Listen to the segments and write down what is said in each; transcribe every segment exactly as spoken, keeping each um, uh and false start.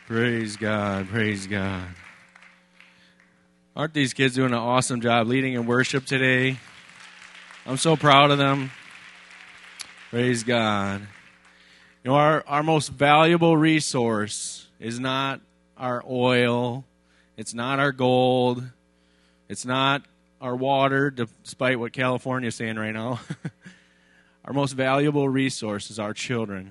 Praise God. Praise God. Aren't these kids doing an awesome job leading in worship today? I'm so proud of them. Praise God. You know, our, our most valuable resource is not our oil. It's not our gold. It's not our water, despite what California is saying right now. Our most valuable resource is our children.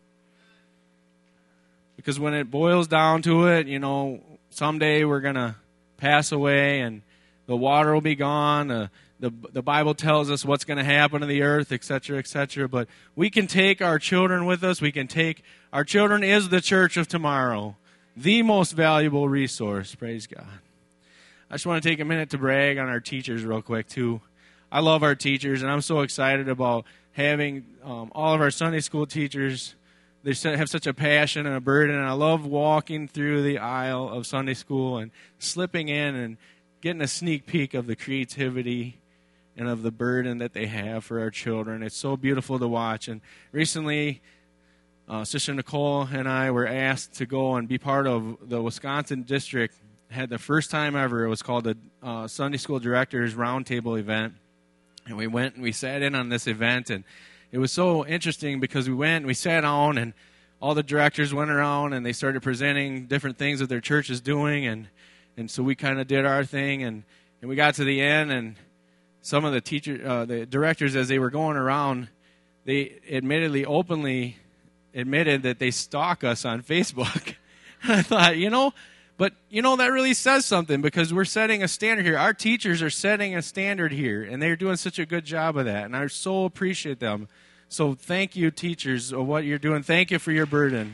Because when it boils down to it, you know, someday we're going to pass away and the water will be gone. Uh, the, the Bible tells us what's going to happen to the earth, et cetera, et cetera. But we can take our children with us. We can take, our children is the church of tomorrow. The most valuable resource. Praise God. I just want to take a minute to brag on our teachers real quick, too. I love our teachers, and I'm so excited about having um, all of our Sunday school teachers. They have such a passion and a burden, and I love walking through the aisle of Sunday school and slipping in and getting a sneak peek of the creativity and of the burden that they have for our children. It's so beautiful to watch. And recently, uh, Sister Nicole and I were asked to go and be part of the Wisconsin district. Had the first time ever. It was called the uh, Sunday School Directors Roundtable event. And we went and we sat in on this event, and it was so interesting because we went and we sat down, and all the directors went around and they started presenting different things that their church is doing, and, and so we kind of did our thing, and, and we got to the end, and some of the teacher, uh, the directors, as they were going around, they admittedly, openly admitted that they stalk us on Facebook. I thought, you know, but, you know, that really says something because we're setting a standard here. Our teachers are setting a standard here, and they're doing such a good job of that, and I so appreciate them. So thank you, teachers, of what you're doing. Thank you for your burden.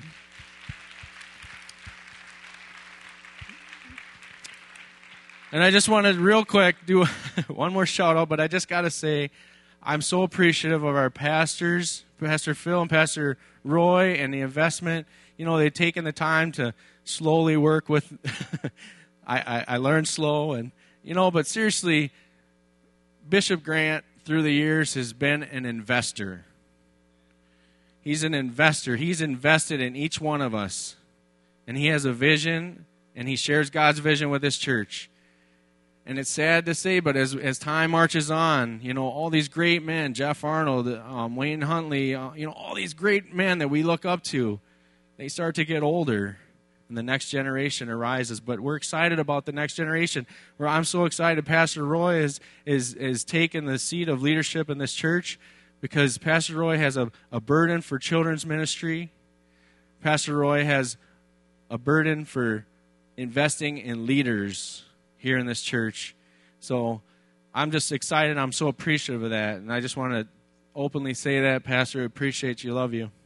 And I just want to real quick do one more shout-out, but I just got to say I'm so appreciative of our pastors, Pastor Phil and Pastor Roy, and the investment. You know, they've taken the time to slowly work with, I, I, I learned slow, and, you know, but seriously, Bishop Grant, through the years, has been an investor. He's an investor. He's invested in each one of us, and he has a vision, and he shares God's vision with his church. And it's sad to say, but as as time marches on, you know, all these great men, Jeff Arnold, um, Wayne Huntley, uh, you know, all these great men that we look up to, they start to get older. And the next generation arises. But we're excited about the next generation. Where I'm so excited Pastor Roy is is is taking the seat of leadership in this church because Pastor Roy has a, a burden for children's ministry. Pastor Roy has a burden for investing in leaders here in this church. So I'm just excited. I'm so appreciative of that. And I just want to openly say that, Pastor, I appreciate you. Love you.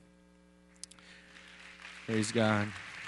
Praise God.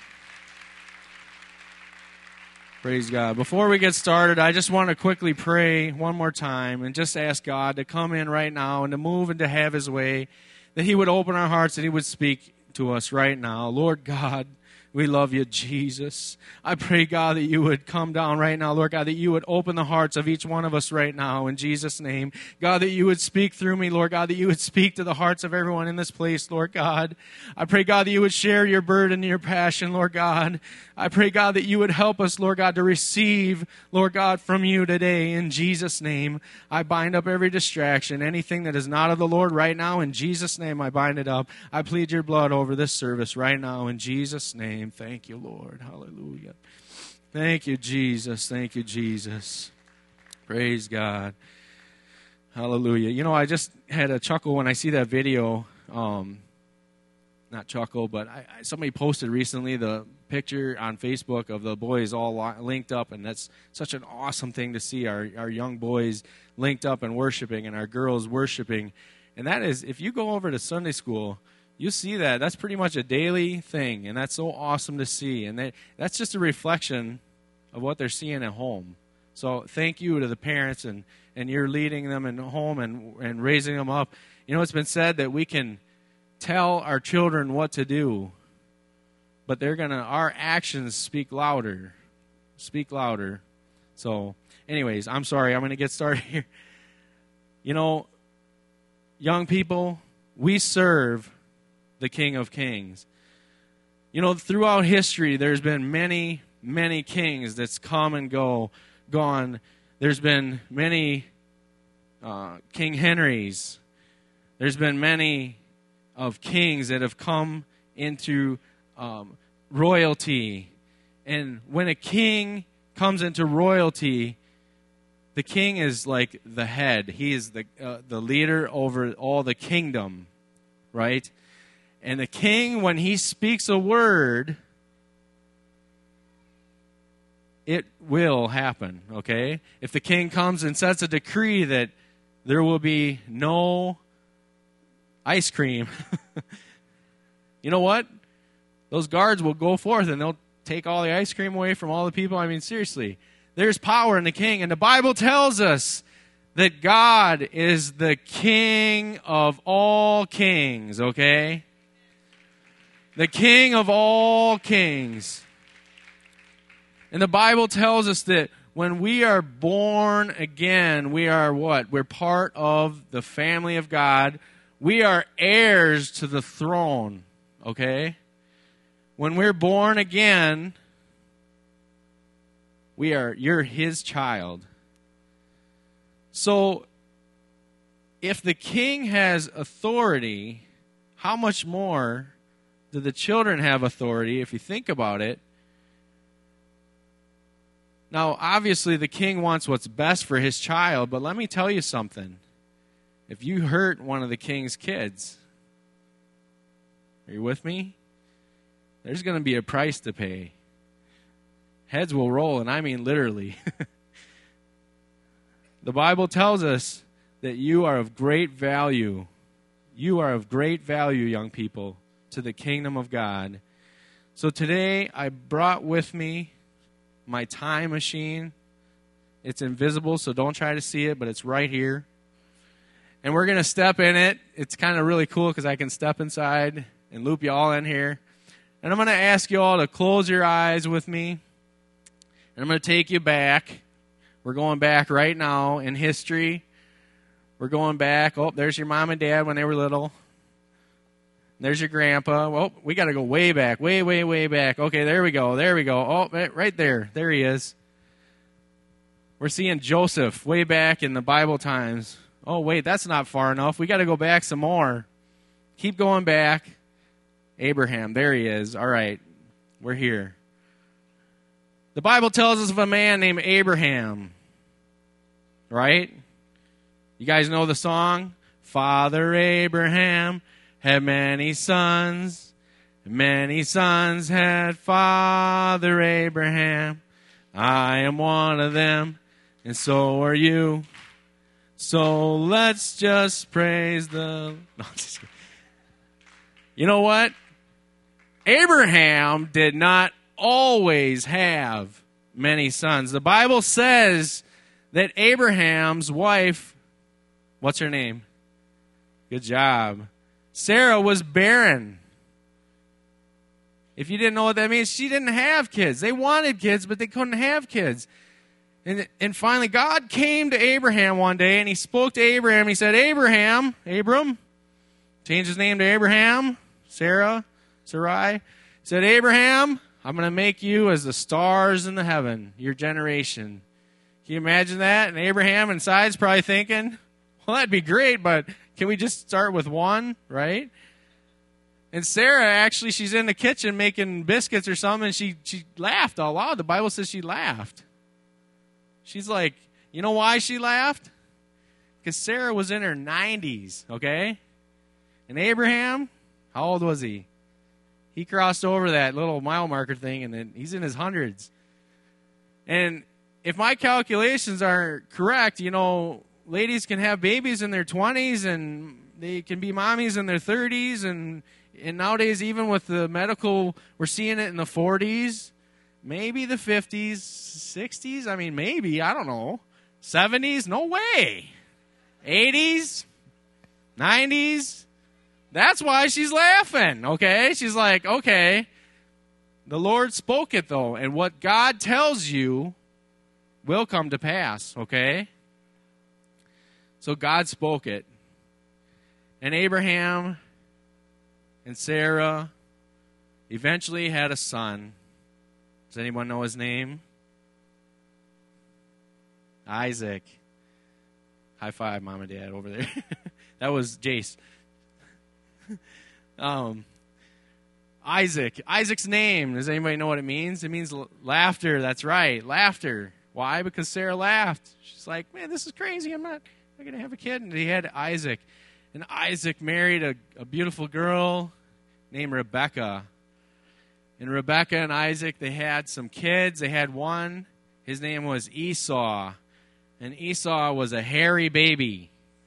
Praise God. Before we get started, I just want to quickly pray one more time and just ask God to come in right now and to move and to have his way, that he would open our hearts and he would speak to us right now. Lord God, we love you, Jesus. I pray, God, that you would come down right now, Lord God, that you would open the hearts of each one of us right now in Jesus' name. God, that you would speak through me, Lord God, that you would speak to the hearts of everyone in this place, Lord God. I pray, God, that you would share your burden and your passion, Lord God. I pray, God, that you would help us, Lord God, to receive, Lord God, from you today in Jesus' name. I bind up every distraction, anything that is not of the Lord right now. In Jesus' name, I bind it up. I plead your blood over this service right now in Jesus' name. Thank you, Lord. Hallelujah. Thank you, Jesus. Thank you, Jesus. Praise God. Hallelujah. You know, I just had a chuckle when I see that video. Um, not chuckle, but I, I, somebody posted recently the picture on Facebook of the boys all li- linked up, and that's such an awesome thing to see, our, our young boys linked up and worshiping and our girls worshiping. And that is, if you go over to Sunday school, you see that. That's pretty much a daily thing, and that's so awesome to see. And they, that's just a reflection of what they're seeing at home. So thank you to the parents, and, and you're leading them in home and, and raising them up. You know, it's been said that we can tell our children what to do, but they're going to, our actions speak louder. Speak louder. So anyways, I'm sorry. I'm going to get started here. You know, young people, we serve the King of Kings. You know, throughout history, there's been many, many kings that's come and go, gone. There's been many uh, King Henrys. There's been many of kings that have come into um, royalty. And when a king comes into royalty, the king is like the head. He is the uh, the leader over all the kingdom, right? And the king, when he speaks a word, it will happen, okay? If the king comes and sets a decree that there will be no ice cream, you know what? Those guards will go forth and they'll take all the ice cream away from all the people. I mean, seriously, there's power in the king. And the Bible tells us that God is the king of all kings, okay? The king of all kings. And the Bible tells us that when we are born again, we are what? We're part of the family of God. We are heirs to the throne, okay? When we're born again, we are, you're his child. So, if the king has authority, how much more do the children have authority, if you think about it? Now, obviously, the king wants what's best for his child, but let me tell you something. If you hurt one of the king's kids, are you with me? There's going to be a price to pay. Heads will roll, and I mean literally. The Bible tells us that you are of great value. You are of great value, young people, to the kingdom of God. So today, I brought with me my time machine. It's invisible, so don't try to see it, but it's right here. And we're going to step in it. It's kind of really cool because I can step inside and loop you all in here. And I'm going to ask you all to close your eyes with me. And I'm going to take you back. We're going back right now in history. We're going back. Oh, there's your mom and dad when they were little. There's your grandpa. Well, we got to go way back, way, way, way back. Okay, there we go. There we go. Oh, right there. There he is. We're seeing Joseph way back in the Bible times. Oh, wait, that's not far enough. We got to go back some more. Keep going back. Abraham, there he is. All right, we're here. The Bible tells us of a man named Abraham, right? You guys know the song? Father Abraham had many sons. Many sons had Father Abraham. I am one of them, and so are you. So let's just praise the... No, just you know what? Abraham did not always have many sons. The Bible says that Abraham's wife, what's her name? Good job. Sarah was barren. If you didn't know what that means, she didn't have kids. They wanted kids, but they couldn't have kids. And, and finally, God came to Abraham one day, and he spoke to Abraham. He said, Abraham, Abram, changed his name to Abraham, Sarah, Sarai. He said, Abraham, I'm going to make you as the stars in the heaven, your generation. Can you imagine that? And Abraham inside's probably thinking, well, that'd be great, but can we just start with one, right? And Sarah, actually, she's in the kitchen making biscuits or something, and she, she laughed out loud. The Bible says she laughed. She's like, you know why she laughed? Because Sarah was in her nineties, okay? And Abraham, how old was he? He crossed over that little mile marker thing, and then he's in his hundreds. And if my calculations are correct, you know, ladies can have babies in their twenties, and they can be mommies in their thirties, and, and nowadays, even with the medical, we're seeing it in the forties. Maybe the fifties, sixties, I mean, maybe, I don't know. seventies, no way. eighties, nineties, that's why she's laughing, okay? She's like, okay, the Lord spoke it, though, and what God tells you will come to pass, okay? So God spoke it. And Abraham and Sarah, eventually had a son. Does anyone know his name? Isaac. High five, Mom and Dad, over there. That was Jace. um, Isaac. Isaac's name. Does anybody know what it means? It means l- laughter. That's right. Laughter. Why? Because Sarah laughed. She's like, man, this is crazy. I'm not, I'm going to have a kid. And he had Isaac. And Isaac married a, a beautiful girl named Rebekah. And Rebekah and Isaac, they had some kids. They had one. His name was Esau. And Esau was a hairy baby.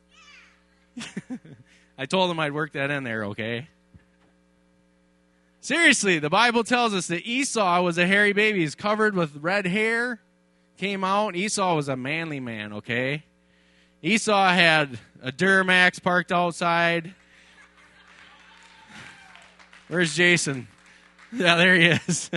I told him I'd work that in there, okay? Seriously, the Bible tells us that Esau was a hairy baby. He's covered with red hair. Came out. Esau was a manly man, okay? Esau had a Duramax parked outside. Where's Jason? Yeah, there he is.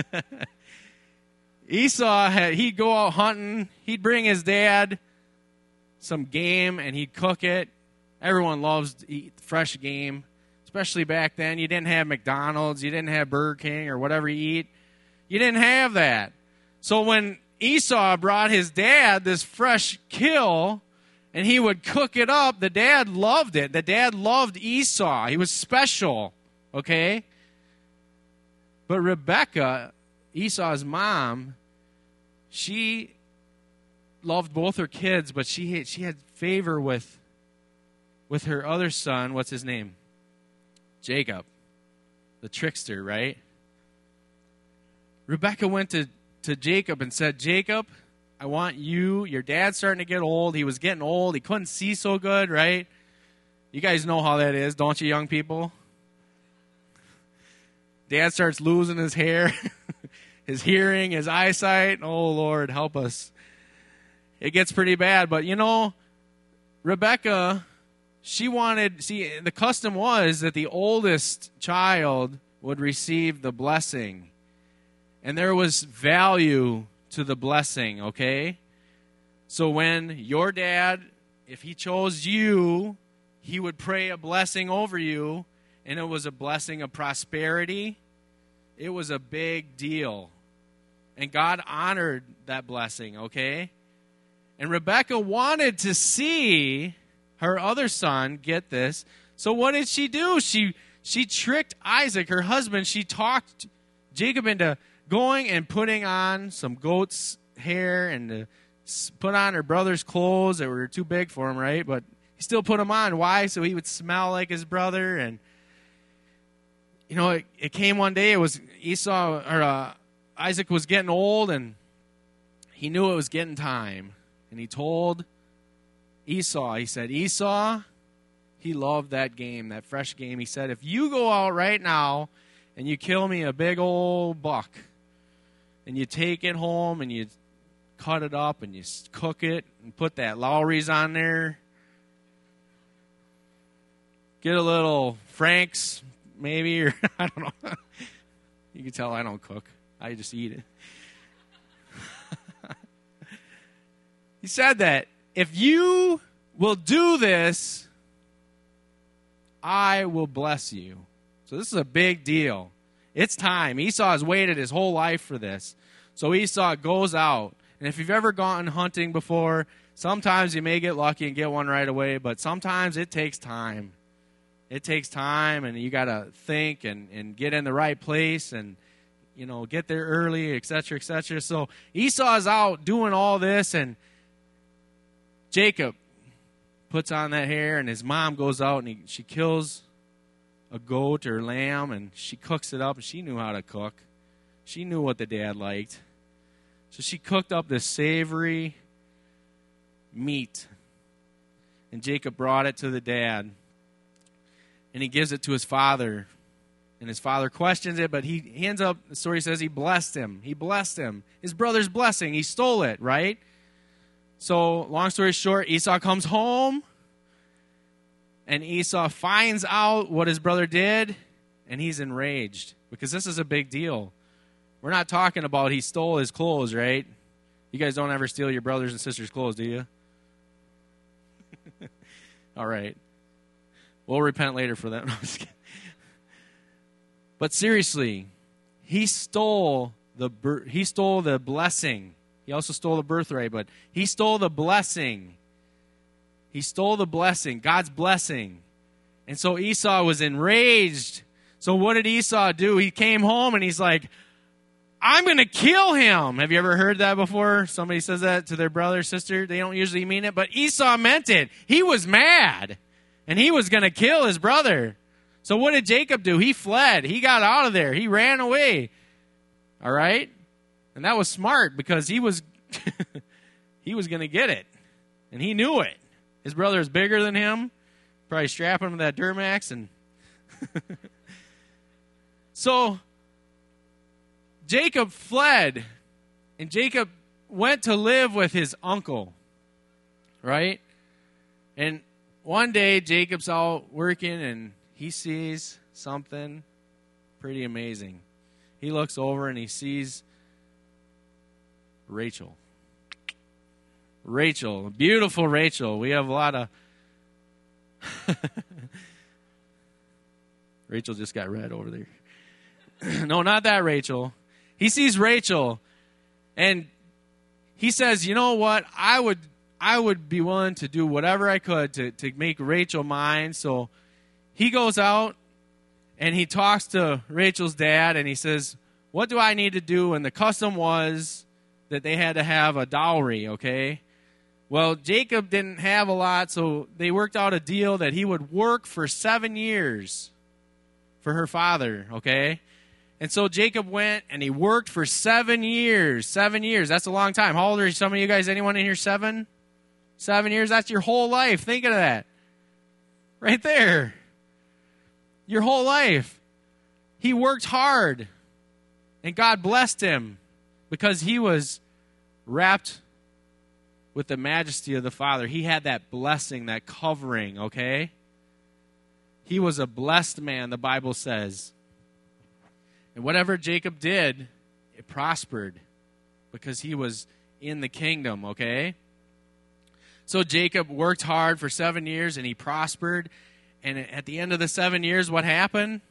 Esau, had, he'd go out hunting. He'd bring his dad some game, and he'd cook it. Everyone loves to eat fresh game, especially back then. You didn't have McDonald's. You didn't have Burger King or whatever you eat. You didn't have that. So when Esau brought his dad this fresh kill, and he would cook it up, the dad loved it. The dad loved Esau. He was special, okay? But Rebekah, Esau's mom, she loved both her kids, but she had, she had favor with, with her other son. What's his name? Jacob, the trickster, right? Rebekah went to, to Jacob and said, Jacob, I want you, your dad's starting to get old. He was getting old. He couldn't see so good, right? You guys know how that is, don't you, young people? Dad starts losing his hair, his hearing, his eyesight. Oh, Lord, help us. It gets pretty bad. But, you know, Rebekah, she wanted, see, the custom was that the oldest child would receive the blessing. And there was value to the blessing, okay? So when your dad, if he chose you, he would pray a blessing over you, and it was a blessing of prosperity. It was a big deal. And God honored that blessing, okay? And Rebekah wanted to see her other son get this. So what did she do? She she tricked Isaac, her husband. She talked Jacob into going and putting on some goat's hair and to put on her brother's clothes that were too big for him, right? But he still put them on. Why? So he would smell like his brother. And, you know, it, it came one day. It was Esau, or uh, Isaac was getting old, and he knew it was getting time. And he told Esau, he said, Esau, he loved that game, that fresh game. He said, if you go out right now and you kill me a big old buck, and you take it home and you cut it up and you cook it and put that Lowry's on there, get a little Frank's maybe, or I don't know. You can tell I don't cook. I just eat it. He said that if you will do this, I will bless you. So this is a big deal. It's time. Esau has waited his whole life for this. So Esau goes out. And if you've ever gone hunting before, sometimes you may get lucky and get one right away, but sometimes it takes time. It takes time, and you got to think and, and get in the right place and, you know, get there early, et cetera, et cetera. So Esau's out doing all this, and Jacob puts on that hair, and his mom goes out, and he, she kills a goat or lamb, and she cooks it up, and she knew how to cook. She knew what the dad liked. So she cooked up this savory meat, and Jacob brought it to the dad, and he gives it to his father, and his father questions it, but he, he ends up, the story says he blessed him. He blessed him. His brother's blessing. He stole it, right? So, long story short, Esau comes home, and Esau finds out what his brother did, and he's enraged, because this is a big deal. We're not talking about he stole his clothes, right? You guys don't ever steal your brothers and sisters' clothes, do you? All right. We'll repent later for that. But seriously, he stole the he stole the blessing. He also stole the birthright, but he stole the blessing. He stole the blessing, God's blessing. And so Esau was enraged. So what did Esau do? He came home and he's like, I'm going to kill him. Have you ever heard that before? Somebody says that to their brother or sister. They don't usually mean it, but Esau meant it. He was mad, and he was going to kill his brother. So what did Jacob do? He fled. He got out of there. He ran away. All right? And that was smart because he was he was going to get it, and he knew it. His brother is bigger than him, probably strapping him to that Duramax. And so Jacob fled, and Jacob went to live with his uncle, right? And one day, Jacob's out working, and he sees something pretty amazing. He looks over, and he sees Rachel. Rachel, beautiful Rachel. We have a lot of... Rachel just got red over there. No, not that Rachel. He sees Rachel, and he says, you know what? I would I would be willing to do whatever I could to, to make Rachel mine. So he goes out, and he talks to Rachel's dad, and he says, what do I need to do? And the custom was that they had to have a dowry, okay? Well, Jacob didn't have a lot, so they worked out a deal that he would work for seven years for her father, okay? And so Jacob went and he worked for seven years. Seven years. That's a long time. How old are some of you guys? Anyone in here seven? Seven years? That's your whole life. Think of that. Right there. Your whole life. He worked hard. And God blessed him because he was wrapped with the majesty of the Father. He had that blessing, that covering, okay? He was a blessed man, the Bible says. And whatever Jacob did, it prospered because he was in the kingdom, okay? So Jacob worked hard for seven years and he prospered. And at the end of the seven years, what happened?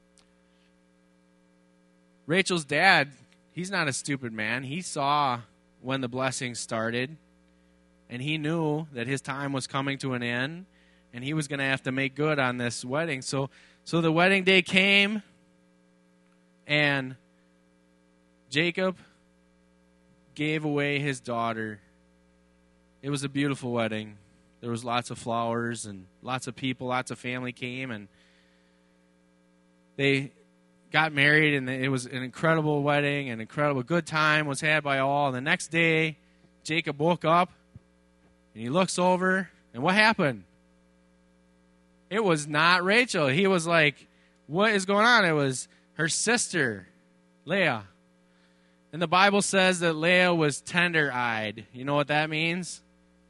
Rachel's dad, he's not a stupid man. He saw when the blessing started, and he knew that his time was coming to an end, and he was going to have to make good on this wedding. So, so the wedding day came, and Jacob gave away his daughter. It was a beautiful wedding. There was lots of flowers and lots of people, lots of family came, and they got married, and it was an incredible wedding. An incredible good time was had by all. And the next day, Jacob woke up, and he looks over, and what happened? It was not Rachel. He was like, what is going on? It was her sister, Leah. And the Bible says that Leah was tender-eyed. You know what that means?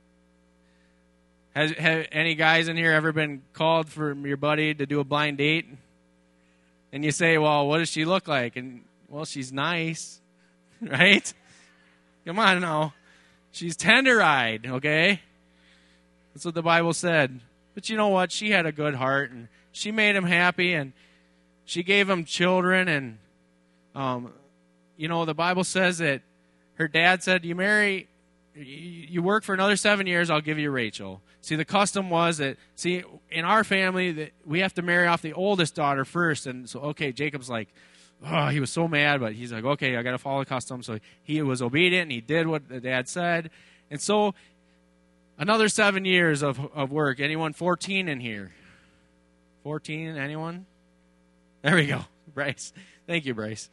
Has have any guys in here ever been called for your buddy to do a blind date? And you say, well, what does she look like? And, well, she's nice, right? Come on now. She's tender-eyed, okay? That's what the Bible said. But you know what? She had a good heart, and she made him happy, and she gave him children. And, um, you know, the Bible says that her dad said, you marry, you work for another seven years, I'll give you Rachel. See, the custom was that, see, in our family, that we have to marry off the oldest daughter first. And so, okay, Jacob's like, oh, he was so mad, but he's like, okay, I got to follow the custom. So he was obedient, and he did what the dad said. And so another seven years of, of work. Anyone fourteen in here? fourteen, anyone? There we go. Bryce. Thank you, Bryce.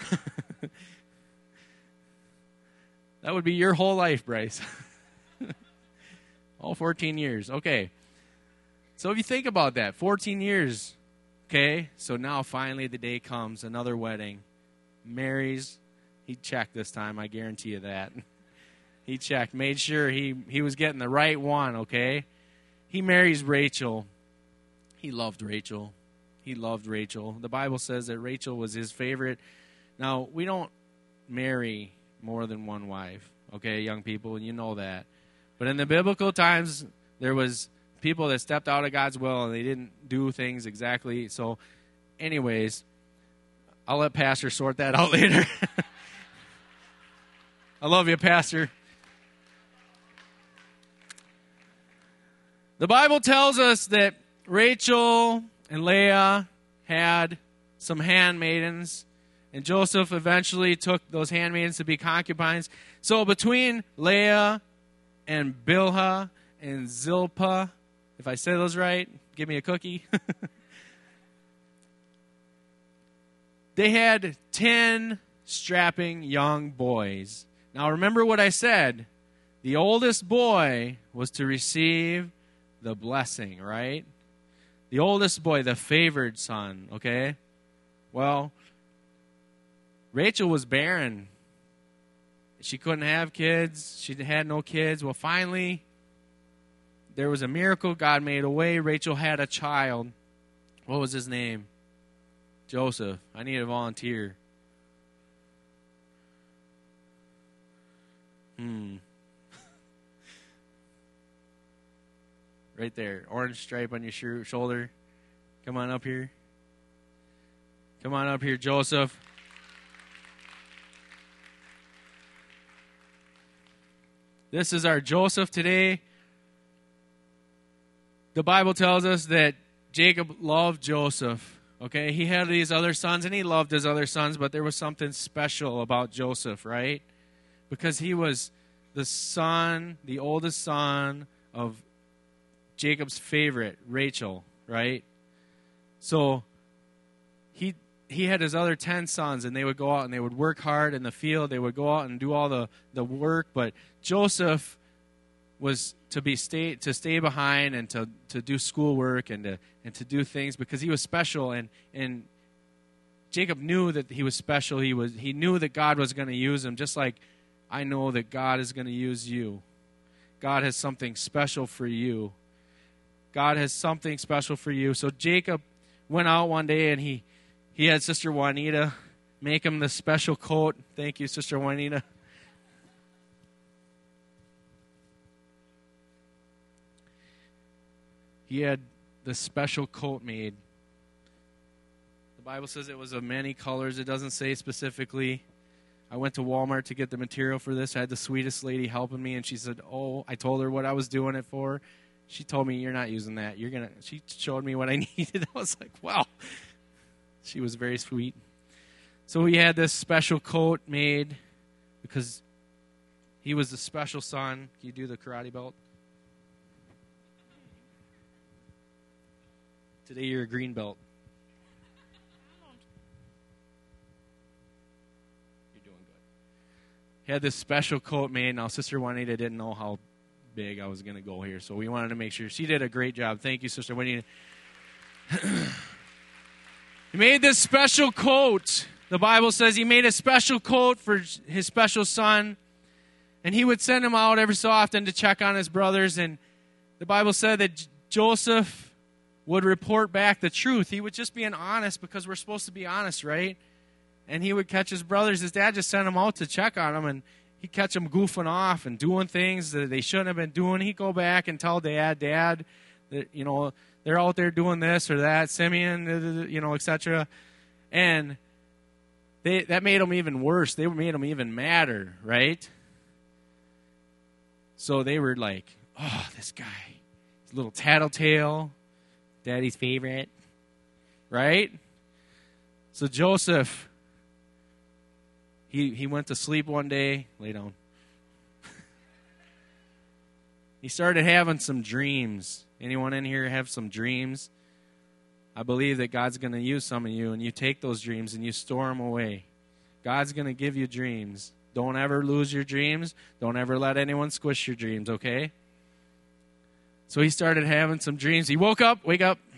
That would be your whole life, Bryce. All fourteen years. Okay. So if you think about that, fourteen years. Okay. So now finally the day comes, another wedding. Mary's, he checked this time, I guarantee you that. He checked, made sure he, he was getting the right one, okay? He marries Rachel. He loved Rachel. He loved Rachel. The Bible says that Rachel was his favorite. Now, we don't marry more than one wife, okay, young people, and you know that. But in the biblical times, there was people that stepped out of God's will, and they didn't do things exactly. So, anyways, I'll let Pastor sort that out later. I love you, Pastor. The Bible tells us that Rachel and Leah had some handmaidens, and Joseph eventually took those handmaidens to be concubines. So between Leah and Bilhah and Zilpah, if I say those right, give me a cookie. They had ten strapping young boys. Now remember what I said. The oldest boy was to receive the blessing, right? The oldest boy, the favored son, okay? Well, Rachel was barren. She couldn't have kids. She had no kids. Well, finally, there was a miracle. God made a way. Rachel had a child. What was his name? Joseph. I need a volunteer. Hmm. Right there. Orange stripe on your sh- shoulder. Come on up here. Come on up here, Joseph. This is our Joseph today. The Bible tells us that Jacob loved Joseph. Okay, he had these other sons, and he loved his other sons, but there was something special about Joseph, right? Because he was the son, the oldest son of Jacob's favorite, Rachel, right? So he he had his other ten sons, and they would go out and they would work hard in the field. They would go out and do all the, the work, but Joseph was to be stay to stay behind and to, to do schoolwork and to and to do things because he was special, and and Jacob knew that he was special. He was he knew that God was going to use him, just like I know that God is going to use you. God has something special for you. God has something special for you. So Jacob went out one day and he he had Sister Juanita make him the special coat. Thank you, Sister Juanita. He had the special coat made. The Bible says it was of many colors. It doesn't say specifically. I went to Walmart to get the material for this. I had the sweetest lady helping me, and she said, oh, I told her what I was doing it for. She told me, you're not using that. You're gonna. She showed me what I needed. I was like, wow. She was very sweet. So we had this special coat made because he was the special son. Can you do the karate belt? Today you're a green belt. You're doing good. He had this special coat made. Now, Sister Juanita didn't know how big I was going to go here, so we wanted to make sure. She did a great job. Thank you, Sister Juanita. He made this special coat. The Bible says he made a special coat for his special son, and he would send him out every so often to check on his brothers, and the Bible said that J- Joseph would report back the truth. He would just be an honest, because we're supposed to be honest, right? And he would catch his brothers. His dad just sent him out to check on them, and he'd catch them goofing off and doing things that they shouldn't have been doing. He'd go back and tell Dad, Dad, that, you know, they're out there doing this or that, Simeon, you know, et cetera. And they, that made them even worse. They made them even madder, right? So they were like, oh, this guy, he's a little tattletale, Daddy's favorite, right? So Joseph, he he went to sleep one day. Lay down. He started having some dreams. Anyone in here have some dreams? I believe that God's going to use some of you, and you take those dreams and you store them away. God's going to give you dreams. Don't ever lose your dreams. Don't ever let anyone squish your dreams, okay? So he started having some dreams. He woke up, wake up.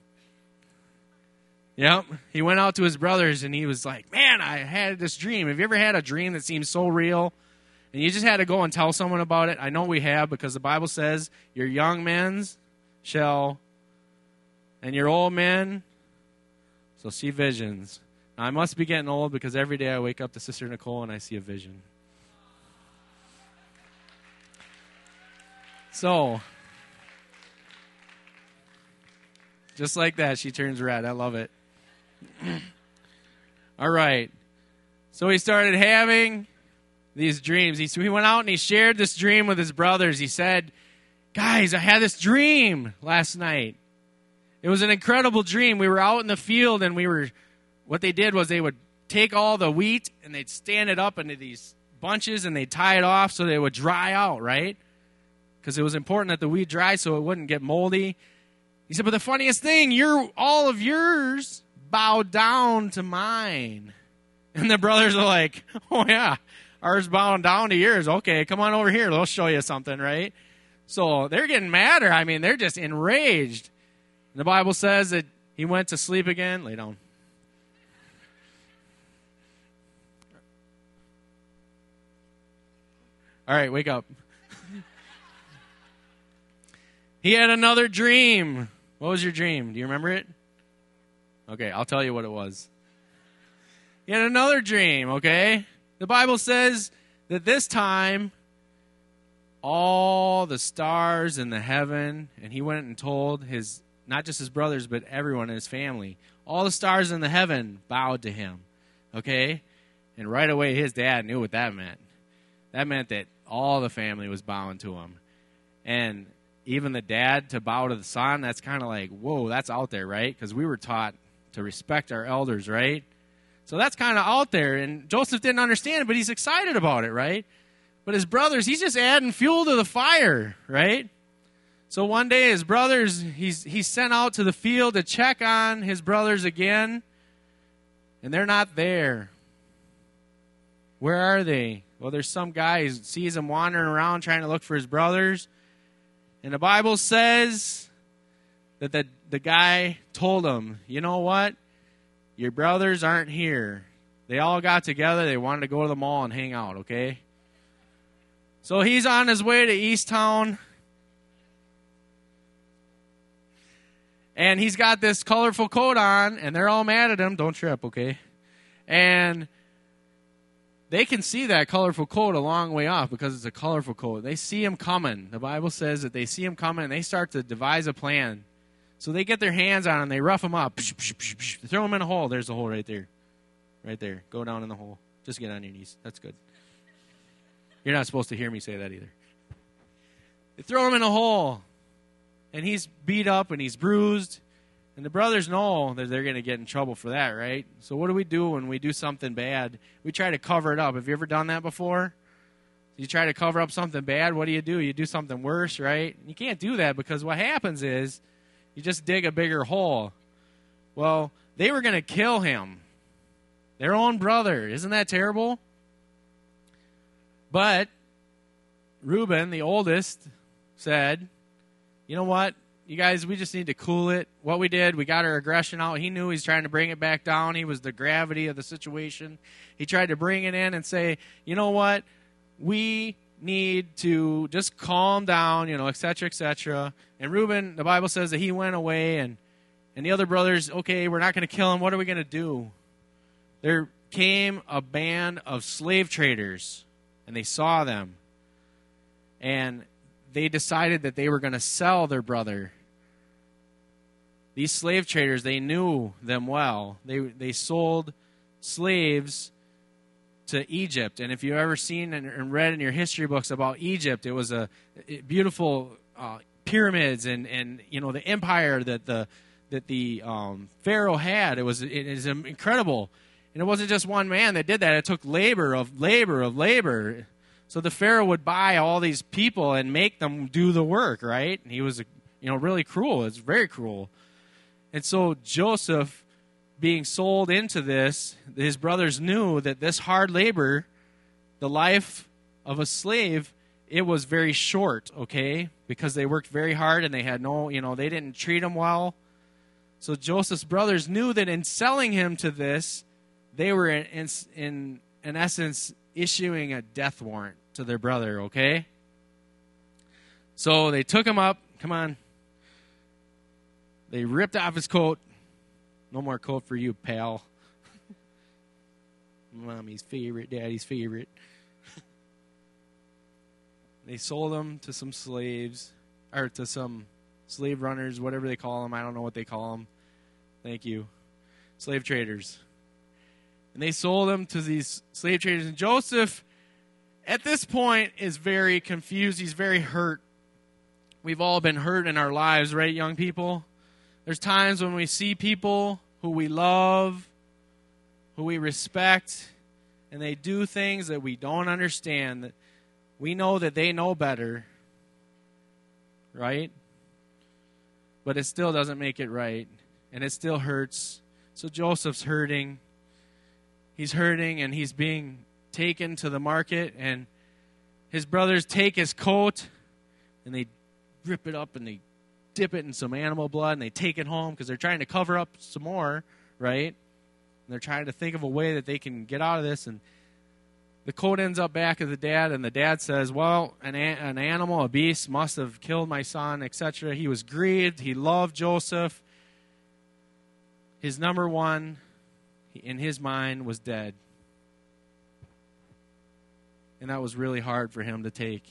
Yep. He went out to his brothers, and he was like, man, I had this dream. Have you ever had a dream that seems so real? And you just had to go and tell someone about it? I know we have, because the Bible says, your young men shall, and your old men shall see visions. Now, I must be getting old, because every day I wake up to Sister Nicole and I see a vision. So, just like that, she turns red. I love it. All right. So he started having these dreams. He, so he went out and he shared this dream with his brothers. He said, guys, I had this dream last night. It was an incredible dream. We were out in the field and we were, what they did was they would take all the wheat and they'd stand it up into these bunches and they'd tie it off so they would dry out, right? Because it was important that the wheat dry so it wouldn't get moldy. He said, but the funniest thing, your all of yours bowed down to mine. And the brothers are like, oh yeah, ours bowing down to yours. Okay, come on over here. They'll show you something, right? So they're getting madder. I mean, they're just enraged. And the Bible says that he went to sleep again. Lay down. All right, wake up. He had another dream. What was your dream? Do you remember it? Okay, I'll tell you what it was. He had another dream, okay? The Bible says that this time, all the stars in the heaven, and he went and told his, not just his brothers, but everyone in his family, all the stars in the heaven bowed to him, okay? And right away, his dad knew what that meant. That meant that all the family was bowing to him. And even the dad to bow to the son, that's kind of like, whoa, that's out there, right? Because we were taught to respect our elders, right? So that's kind of out there, and Joseph didn't understand it, but he's excited about it, right? But his brothers, he's just adding fuel to the fire, right? So one day his brothers, he's he's sent out to the field to check on his brothers again, and they're not there. Where are they? Well, there's some guy who sees him wandering around trying to look for his brothers, and the Bible says that the, the guy told him, you know what? Your brothers aren't here. They all got together. They wanted to go to the mall and hang out, okay? So he's on his way to East Town. And he's got this colorful coat on, and they're all mad at him. Don't trip, okay? And they can see that colorful coat a long way off because it's a colorful coat. They see him coming. The Bible says that they see him coming, and they start to devise a plan. So they get their hands on him, they rough him up, psh, psh, psh, psh. They throw him in a hole. There's a hole right there. Right there. Go down in the hole. Just get on your knees. That's good. You're not supposed to hear me say that either. They throw him in a hole, and he's beat up and he's bruised. And the brothers know that they're going to get in trouble for that, right? So what do we do when we do something bad? We try to cover it up. Have you ever done that before? You try to cover up something bad. What do you do? You do something worse, right? You can't do that because what happens is you just dig a bigger hole. Well, they were going to kill him. Their own brother. Isn't that terrible? But Reuben, the oldest, said, you know what? You guys, we just need to cool it. What we did, we got our aggression out. He knew he's trying to bring it back down. He was the gravity of the situation. He tried to bring it in and say, you know what? We need to just calm down, you know, et cetera, et cetera. And Reuben, the Bible says that he went away, and, and the other brothers, okay, we're not going to kill him. What are we going to do? There came a band of slave traders, and they saw them. And they decided that they were going to sell their brother. These slave traders, they knew them well. They they sold slaves to Egypt. And if you've ever seen and read in your history books about Egypt, it was a beautiful uh, pyramids and, and you know the empire that the that the um, Pharaoh had. It was it is incredible. And it wasn't just one man that did that. It took labor of labor of labor. So the Pharaoh would buy all these people and make them do the work, right? And he was, you know, really cruel. It's very cruel. And so Joseph, being sold into this, his brothers knew that this hard labor, the life of a slave, it was very short, okay? Because they worked very hard and they had no, you know, they didn't treat him well. So Joseph's brothers knew that in selling him to this, they were in, in, in, in essence issuing a death warrant to their brother, okay? So they took him up. Come on. They ripped off his coat. No more coat for you, pal. Mommy's favorite, daddy's favorite. They sold him to some slaves, or to some slave runners, whatever they call them. I don't know what they call them. Thank you. Slave traders. And they sold him to these slave traders. And Joseph, at this point, is very confused. He's very hurt. We've all been hurt in our lives, right, young people? There's times when we see people who we love, who we respect, and they do things that we don't understand. That we know that they know better, right? But it still doesn't make it right, and it still hurts. So Joseph's hurting. He's hurting, and he's being taken to the market, and his brothers take his coat, and they rip it up, and they dip it in some animal blood, and they take it home because they're trying to cover up some more, right? And they're trying to think of a way that they can get out of this, and the coat ends up back at the dad, and the dad says, well, an, a- an animal, a beast, must have killed my son, et cetera. He was grieved. He loved Joseph. His number one, in his mind, was dead. And that was really hard for him to take.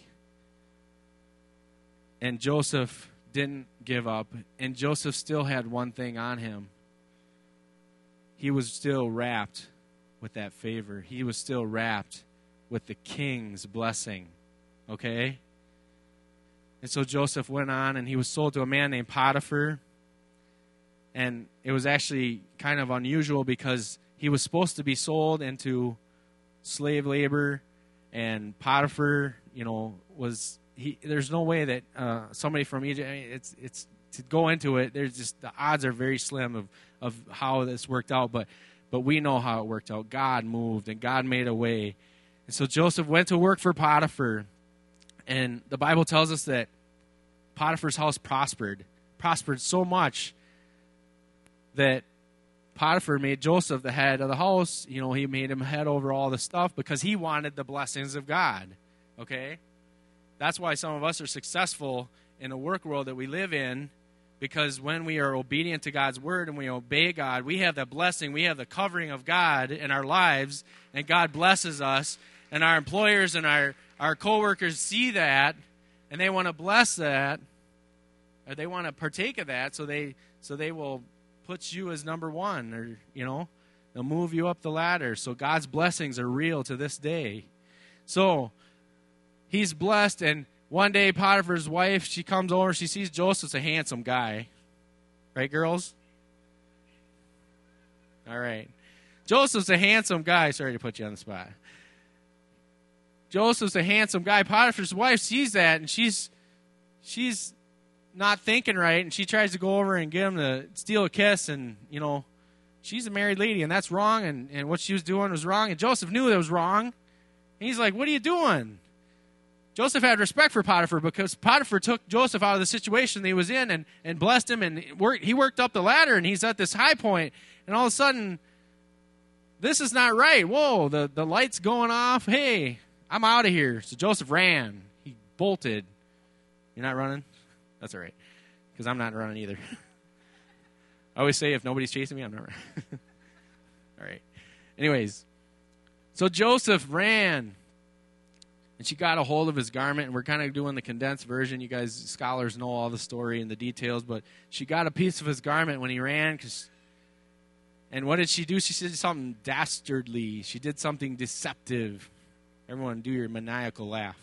And Joseph didn't give up. And Joseph still had one thing on him. He was still wrapped with that favor. He was still wrapped with the king's blessing. Okay? And so Joseph went on, and he was sold to a man named Potiphar. And it was actually kind of unusual because he was supposed to be sold into slave labor, and Potiphar, you know, was he. There's no way that uh, somebody from Egypt. I mean, it's it's to go into it. There's just the odds are very slim of of how this worked out. But but we know how it worked out. God moved, and God made a way. And so Joseph went to work for Potiphar, and the Bible tells us that Potiphar's house prospered, prospered so much that Potiphar made Joseph the head of the house. You know, he made him head over all the stuff because he wanted the blessings of God, okay? That's why some of us are successful in the work world that we live in, because when we are obedient to God's word and we obey God, we have the blessing, we have the covering of God in our lives, and God blesses us, and our employers and our, our coworkers see that, and they want to bless that, or they want to partake of that, so they so they will put you as number one, or, you know, they'll move you up the ladder. So God's blessings are real to this day. So he's blessed, and one day Potiphar's wife, she comes over, she sees Joseph's a handsome guy. Right, girls? All right. Joseph's a handsome guy. Sorry to put you on the spot. Joseph's a handsome guy. Potiphar's wife sees that, and she's she's not thinking right, and she tries to go over and get him to steal a kiss, and, you know, she's a married lady, and that's wrong, and, and what she was doing was wrong, and Joseph knew that was wrong, and he's like, what are you doing? Joseph had respect for Potiphar because Potiphar took Joseph out of the situation that he was in and, and blessed him, and worked, he worked up the ladder, and he's at this high point, and all of a sudden, this is not right. Whoa, the, the light's going off. Hey, I'm out of here. So Joseph ran. He bolted. You're not running? That's all right, because I'm not running either. I always say if nobody's chasing me, I'm not running. All right. Anyways, so Joseph ran, and she got a hold of his garment, and we're kind of doing the condensed version. You guys, scholars, know all the story and the details, but she got a piece of his garment when he ran. Cause, and what did she do? She did something dastardly. She did something deceptive. Everyone do your maniacal laugh.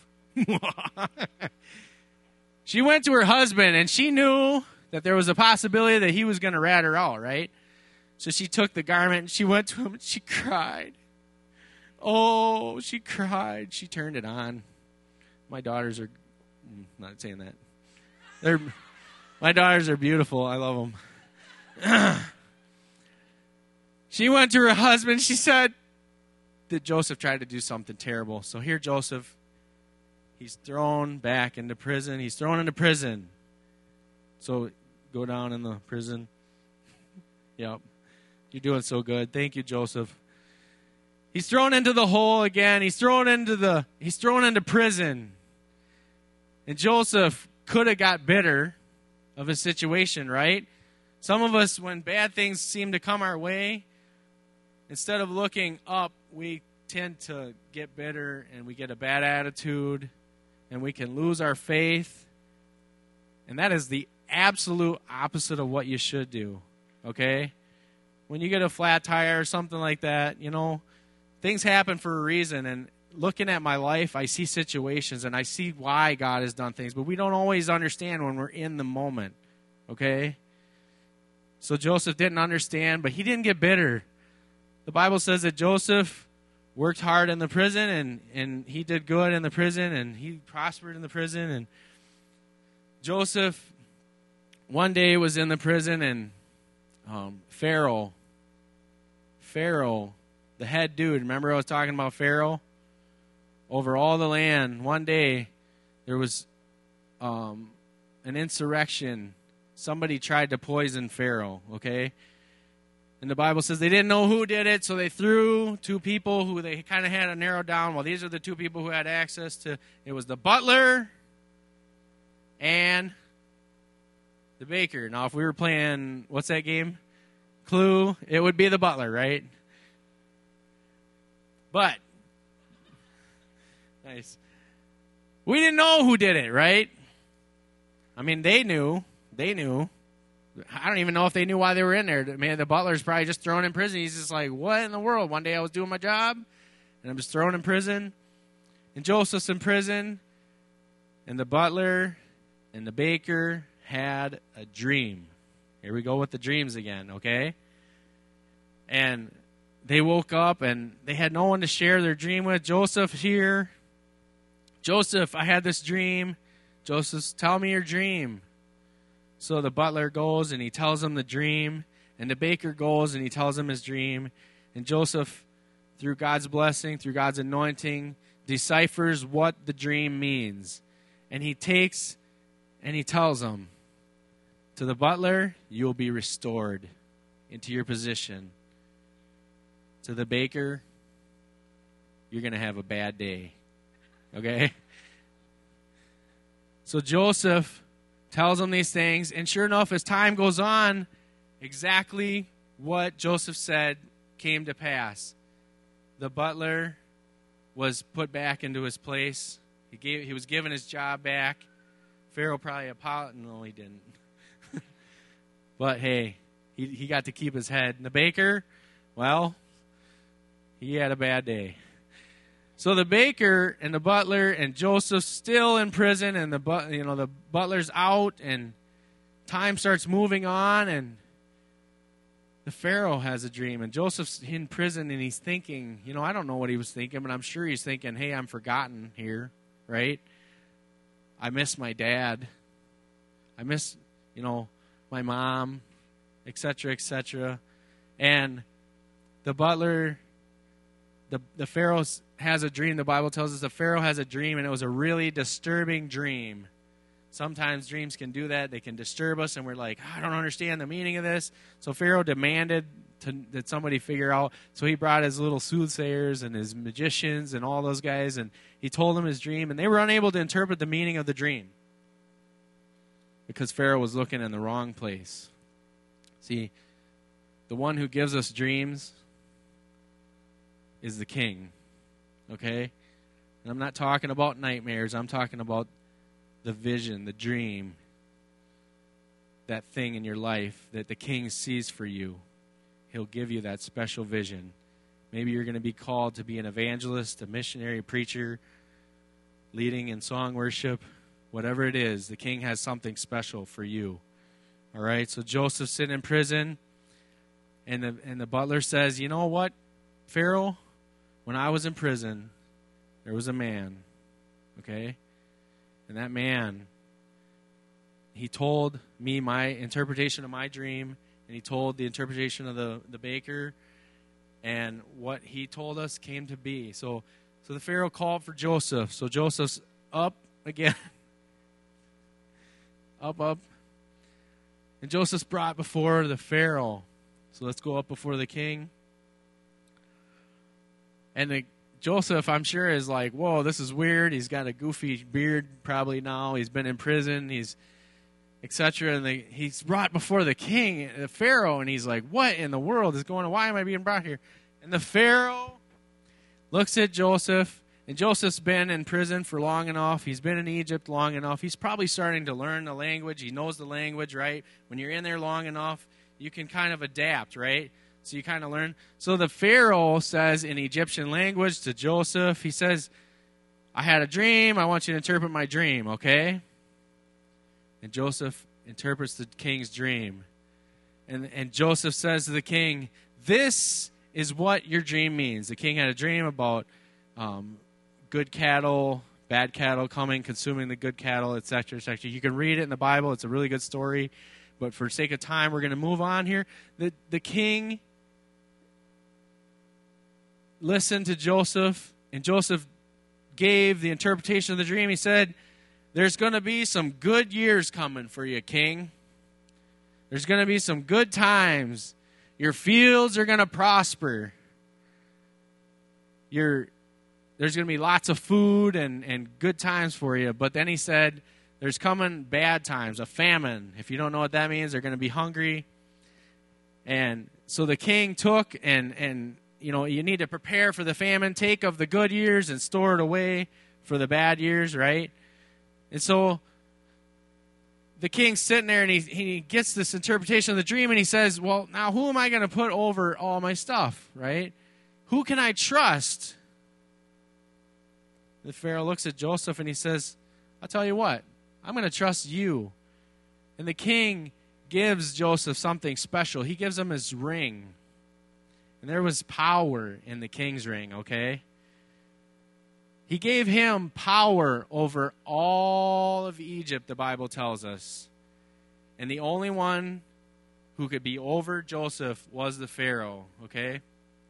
She went to her husband, and she knew that there was a possibility that he was going to rat her out, right? So she took the garment, and she went to him, and she cried. Oh, she cried. She turned it on. My daughters are, I'm not saying that. They're, my daughters are beautiful. I love them. She went to her husband. She said that Joseph tried to do something terrible. So here Joseph, he's thrown back into prison. He's thrown into prison. So go down in the prison. Yep. You're doing so good. Thank you, Joseph. He's thrown into the hole again. He's thrown into the he's thrown into prison. And Joseph could have got bitter of his situation, right? Some of us, when bad things seem to come our way, instead of looking up, we tend to get bitter, and we get a bad attitude, and we can lose our faith. And that is the absolute opposite of what you should do, okay? when you get a flat tire or something like that, you know, things happen for a reason. And looking at my life, I see situations and I see why God has done things, but we don't always understand when we're in the moment, okay? So Joseph didn't understand, but he didn't get bitter. The Bible says that Joseph worked hard in the prison, and, and he did good in the prison, and he prospered in the prison. And Joseph one day was in the prison, and um, Pharaoh, Pharaoh, the head dude, remember I was talking about Pharaoh? Over all the land, one day there was um, an insurrection. Somebody tried to poison Pharaoh, okay? And the Bible says they didn't know who did it, so they threw two people who they kind of had to narrow down. Well, these are the two people who had access to, it was the butler and the baker. Now, if we were playing, what's that game? Clue, it would be the butler, right? But, nice. We didn't know who did it, right? I mean, they knew. They knew. I don't even know if they knew why they were in there. Man, the butler's probably just thrown in prison. He's just like, what in the world? One day I was doing my job, and I'm just thrown in prison. And Joseph's in prison, and the butler and the baker had a dream. Here we go with the dreams again, okay? And they woke up, and they had no one to share their dream with. Joseph here. Joseph, I had this dream. Joseph, tell me your dream. So the butler goes, and he tells him the dream. And the baker goes, and he tells him his dream. And Joseph, through God's blessing, through God's anointing, deciphers what the dream means. And he takes, and he tells him, to the butler, you'll be restored into your position. To the baker, you're going to have a bad day. Okay? So Joseph tells him these things, and sure enough, as time goes on, exactly what Joseph said came to pass. The butler was put back into his place. He gave he was given his job back. Pharaoh probably apologized. No, he didn't. But hey, he he got to keep his head. And the baker, well, he had a bad day. So the baker and the butler and Joseph still in prison, and the but you know the butler's out, and time starts moving on, and the Pharaoh has a dream, and Joseph's in prison, and he's thinking, you know, I don't know what he was thinking, but I'm sure he's thinking, hey, I'm forgotten here, right? I miss my dad. I miss, you know, my mom, et cetera, et cetera. And the butler, the the Pharaoh has a dream. The Bible tells us the Pharaoh has a dream, and it was a really disturbing dream. Sometimes dreams can do that. They can disturb us, and we're like, I don't understand the meaning of this. So Pharaoh demanded to, that somebody figure out. So he brought his little soothsayers and his magicians and all those guys, and he told them his dream, and they were unable to interpret the meaning of the dream because Pharaoh was looking in the wrong place. See, the one who gives us dreams is the king, okay? And I'm not talking about nightmares. I'm talking about the vision, the dream, that thing in your life that the king sees for you. He'll give you that special vision. Maybe you're going to be called to be an evangelist, a missionary, a preacher, leading in song worship. Whatever it is, the king has something special for you. All right, so Joseph's sitting in prison, and the, and the butler says, you know what, Pharaoh? When I was in prison, there was a man, okay? And that man, he told me my interpretation of my dream, and he told the interpretation of the, the baker, and what he told us came to be. So, so the Pharaoh called for Joseph. So Joseph's up again. up, up. And Joseph's brought before the Pharaoh. So let's go up before the king. And the Joseph, I'm sure, is like, whoa, this is weird. He's got a goofy beard probably now. He's been in prison. He's et cetera. And the, he's brought before the king, the Pharaoh, and he's like, what in the world is going on? Why am I being brought here? And the Pharaoh looks at Joseph, and Joseph's been in prison for long enough. He's been in Egypt long enough. He's probably starting to learn the language. He knows the language, right? When you're in there long enough, you can kind of adapt, right? So you kind of learn. So the Pharaoh says in Egyptian language to Joseph, he says, I had a dream. I want you to interpret my dream, okay? And Joseph interprets the king's dream. And, and Joseph says to the king, this is what your dream means. The king had a dream about um, good cattle, bad cattle coming, consuming the good cattle, et cetera, et cetera. You can read it in the Bible. It's a really good story. But for sake of time, we're going to move on here. The, the king listened to Joseph, and Joseph gave the interpretation of the dream. He said, there's going to be some good years coming for you, king. There's going to be some good times. Your fields are going to prosper. Your, there's going to be lots of food and, and good times for you. But then he said, there's coming bad times, a famine. If you don't know what that means, they're going to be hungry. And so the king took and, and you know, you need to prepare for the famine. Take of the good years and store it away for the bad years, right? And so the king's sitting there, and he, he gets this interpretation of the dream, and he says, well, now who am I going to put over all my stuff, right? Who can I trust? The Pharaoh looks at Joseph, and he says, I'll tell you what, I'm going to trust you. And the king gives Joseph something special. He gives him his ring. And there was power in the king's ring, okay? He gave him power over all of Egypt, the Bible tells us. And the only one who could be over Joseph was the Pharaoh, okay?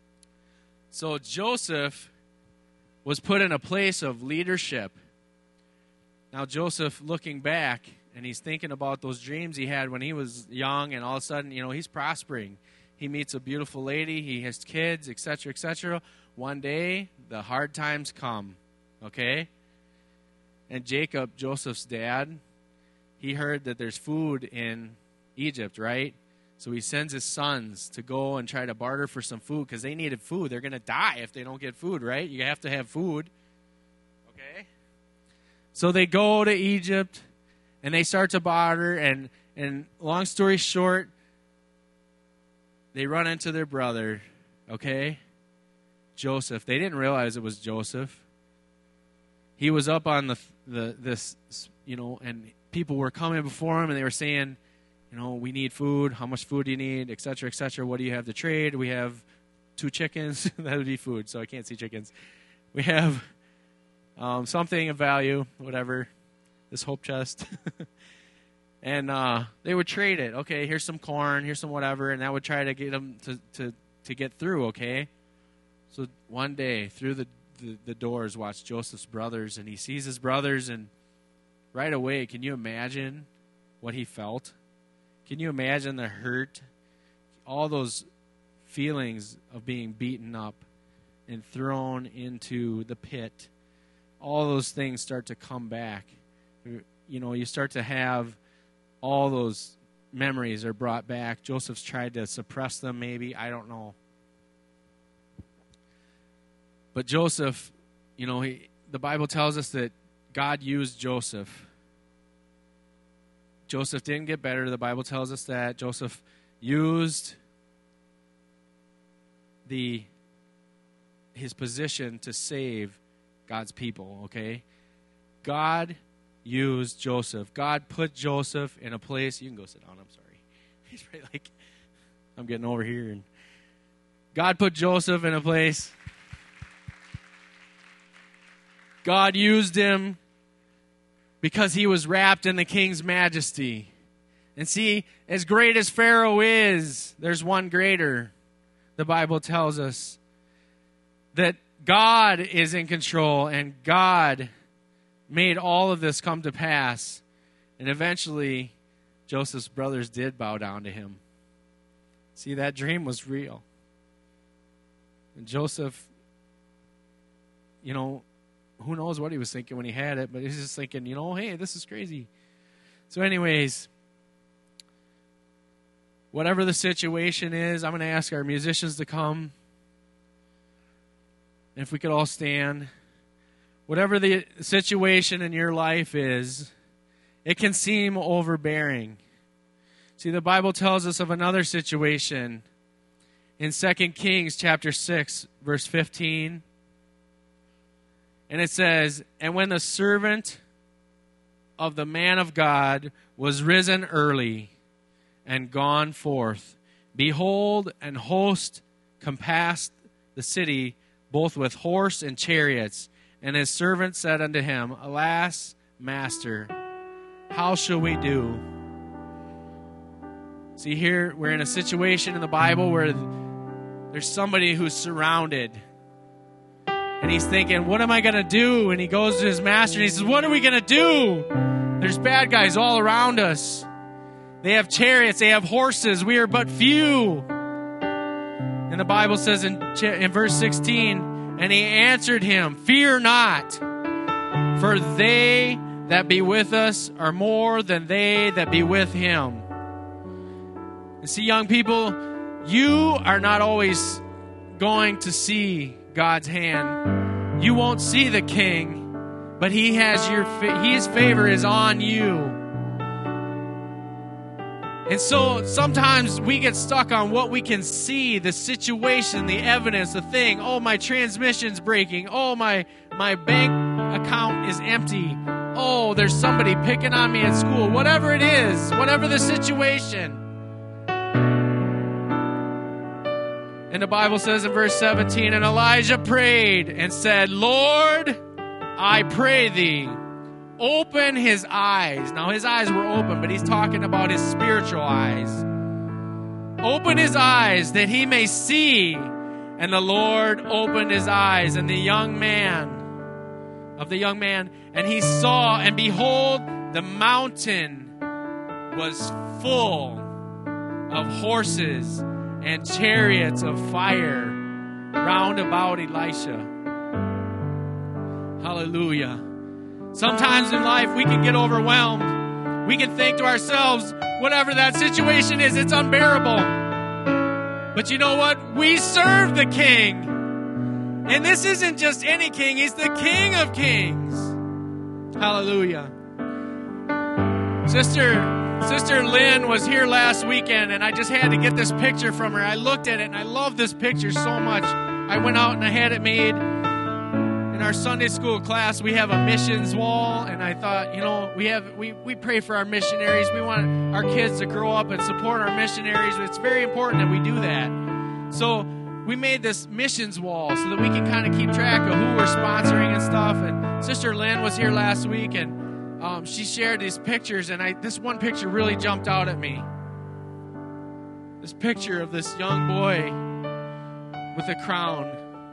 So Joseph was put in a place of leadership. Now Joseph, looking back, and he's thinking about those dreams he had when he was young, and all of a sudden, you know, he's prospering. He meets a beautiful lady, he has kids, et cetera, et cetera. One day, the hard times come. Okay? And Jacob, Joseph's dad, he heard that there's food in Egypt, right? So he sends his sons to go and try to barter for some food because they needed food. They're going to die if they don't get food, right? You have to have food. Okay? So they go to Egypt and they start to barter, and, and long story short, they run into their brother, okay? Joseph. They didn't realize it was Joseph. He was up on the the this, you know, and people were coming before him, and they were saying, you know, we need food. How much food do you need, et cetera, et cetera. What do you have to trade? We have two chickens. That would be food, so I can't see chickens. We have um, something of value, whatever, this hope chest. And uh, they would trade it. Okay, here's some corn, here's some whatever, and that would try to get them to, to, to get through, okay? So one day, through the The, the doors, watch Joseph's brothers, and he sees his brothers, and right away, can you imagine what he felt? Can you imagine the hurt? All those feelings of being beaten up and thrown into the pit. All those things start to come back. You know, you start to have all those memories are brought back. Joseph's tried to suppress them, maybe. I don't know. But Joseph, you know, he, the Bible tells us that God used Joseph. Joseph didn't get better. The Bible tells us that. Joseph used the his position to save God's people, okay? God used Joseph. God put Joseph in a place. You can go sit down. I'm sorry. He's right like, I'm getting over here. And God put Joseph in a place. God used him because he was wrapped in the king's majesty. And see, as great as Pharaoh is, there's one greater. The Bible tells us that God is in control, and God made all of this come to pass. And eventually, Joseph's brothers did bow down to him. See, that dream was real. And Joseph, you know, who knows what he was thinking when he had it, but he's just thinking, you know, hey, this is crazy. So anyways, whatever the situation is, I'm going to ask our musicians to come. And if we could all stand. Whatever the situation in your life is, it can seem overbearing. See, the Bible tells us of another situation in Second Kings chapter six, verse fifteen. And it says, "And when the servant of the man of God was risen early and gone forth, behold, an host compassed the city, both with horse and chariots. And his servant said unto him, Alas, master, how shall we do?" See, here we're in a situation in the Bible where there's somebody who's surrounded. And he's thinking, what am I going to do? And he goes to his master and he says, what are we going to do? There's bad guys all around us. They have chariots. They have horses. We are but few. And the Bible says in, in verse sixteen, "And he answered him, Fear not, for they that be with us are more than they that be with him." And see, young people, you are not always going to see God's hand. You won't see the King, but He has your His favor is on you. And so sometimes we get stuck on what we can see, the situation, the evidence, the thing. Oh, my transmission's breaking. Oh, my my bank account is empty. Oh, there's somebody picking on me at school. Whatever it is, whatever the situation. And the Bible says in verse seventeen, "And Elijah prayed and said, Lord, I pray thee, open his eyes." Now his eyes were open, but he's talking about his spiritual eyes. "Open his eyes that he may see." And the Lord opened his eyes, and the young man, of the young man, and he saw, and behold, the mountain was full of horses and chariots of fire round about Elisha. Hallelujah. Sometimes in life we can get overwhelmed. We can think to ourselves, whatever that situation is, it's unbearable. But you know what? We serve the King. And this isn't just any king. He's the King of Kings. Hallelujah. Sister... Sister Lynn was here last weekend, and I just had to get this picture from her. I looked at it, and I love this picture so much. I went out and I had it made. In our Sunday school class, we have a missions wall, and I thought, you know, we have we, we pray for our missionaries. We want our kids to grow up and support our missionaries. It's very important that we do that. So we made this missions wall so that we can kind of keep track of who we're sponsoring and stuff. And Sister Lynn was here last week, and Um, she shared these pictures, and I this one picture really jumped out at me. This picture of this young boy with a crown.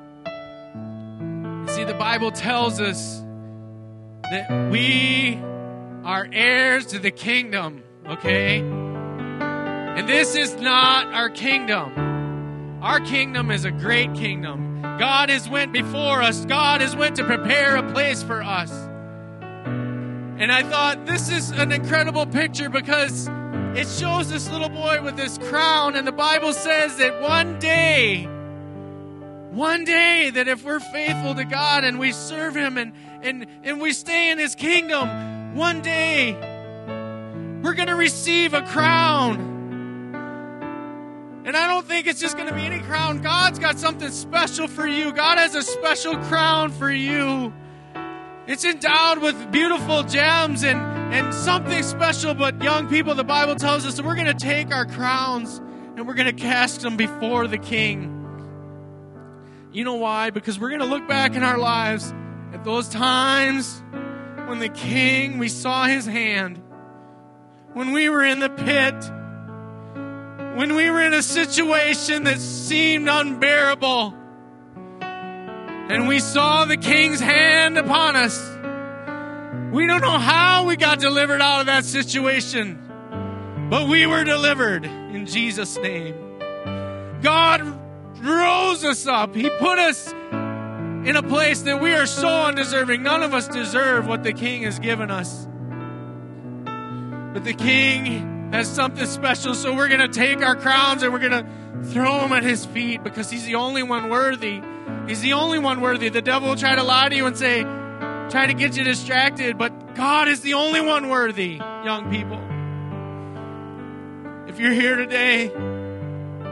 See, the Bible tells us that we are heirs to the kingdom, okay? And this is not our kingdom. Our kingdom is a great kingdom. God has went before us. God has went to prepare a place for us. And I thought, this is an incredible picture because it shows this little boy with this crown. And the Bible says that one day, one day, that if we're faithful to God and we serve Him and, and, and we stay in His kingdom, one day, we're going to receive a crown. And I don't think it's just going to be any crown. God's got something special for you. God has a special crown for you. It's endowed with beautiful gems and, and something special. But young people, the Bible tells us that we're going to take our crowns and we're going to cast them before the King. You know why? Because we're going to look back in our lives at those times when the King, we saw His hand. When we were in the pit. When we were in a situation that seemed unbearable. And we saw the King's hand upon us. We don't know how we got delivered out of that situation. But we were delivered in Jesus' name. God rose us up. He put us in a place that we are so undeserving. None of us deserve what the King has given us. But the King has something special. So we're going to take our crowns and we're going to throw them at His feet because He's the only one worthy. He's the only one worthy. The devil will try to lie to you and say, try to get you distracted, but God is the only one worthy, young people. If you're here today and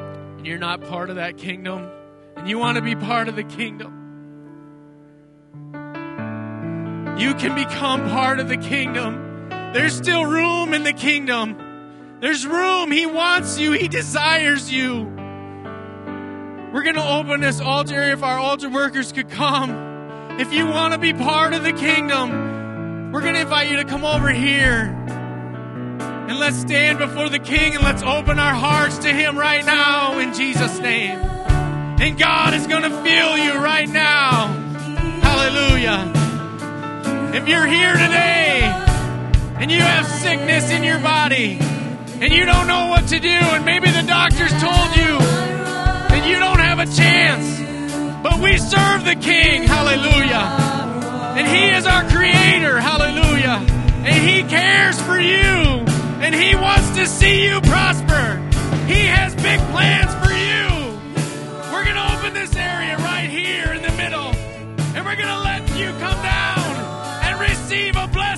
and you're not part of that kingdom, and you want to be part of the kingdom, you can become part of the kingdom. There's still room in the kingdom. There's room. He wants you. He desires you. We're going to open this altar area if our altar workers could come. If you want to be part of the kingdom, we're going to invite you to come over here. And let's stand before the King and let's open our hearts to Him right now in Jesus' name. And God is going to feel you right now. Hallelujah. If you're here today and you have sickness in your body and you don't know what to do, and maybe the doctors told you that you don't have a chance, but we serve the King, hallelujah. And He is our Creator, hallelujah. And He cares for you, and He wants to see you prosper. He has big plans for you. We're going to open this area right here in the middle, and we're going to let you come down and receive a blessing.